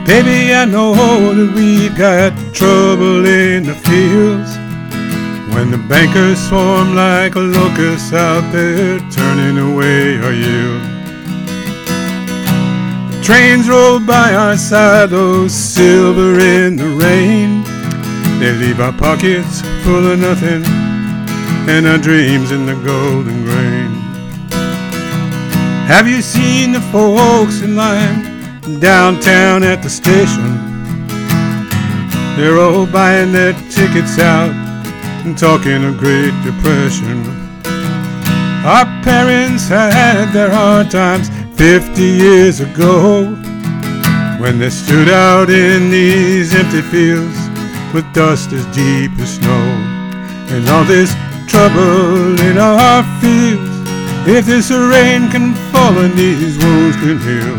Baby, I know that we've got trouble in the fields, when the bankers swarm like locusts out there turning away our yield. The trains roll by our side, those silver in the rain. They leave our pockets full of nothing and our dreams in the golden grain. Have you seen the folks in line downtown at the station? They're all buying their tickets out and talking of Great Depression. Our parents had their hard times 50 years ago, when they stood out in these empty fields with dust as deep as snow. And all this trouble in our fields, if this rain can fall and these wounds can heal,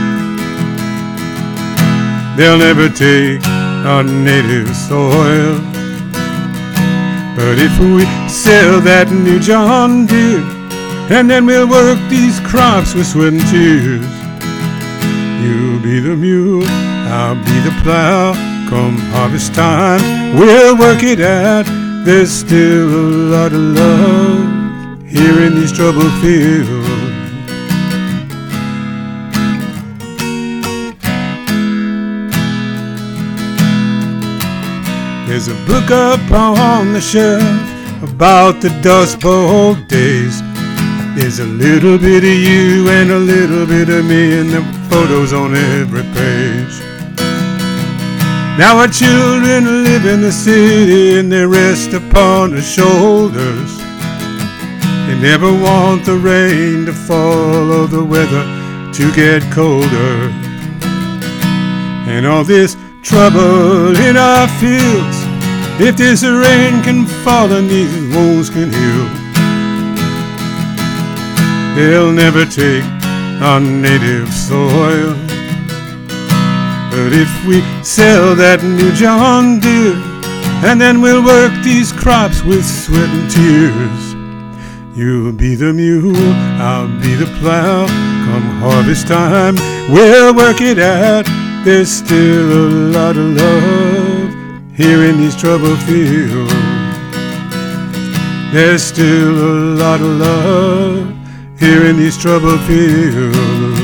they'll never take our native soil. But if we sell that new John Deere, and then we'll work these crops with sweat and tears, you'll be the mule, I'll be the plow. Come harvest time, we'll work it out. There's still a lot of love here in these troubled fields. There's a book up on the shelf about the Dust Bowl days. There's a little bit of you and a little bit of me, and the photos on every page. Now our children live in the city and they rest upon our shoulders. They never want the rain to fall or the weather to get colder. And all this trouble in our fields, if this rain can fall and these wounds can heal, they'll never take our native soil. But if we sell that new John Deere, and then we'll work these crops with sweat and tears, you'll be the mule, I'll be the plow. Come harvest time, we'll work it out. There's still a lot of love here in these troubled fields. There's still a lot of love here in these troubled fields.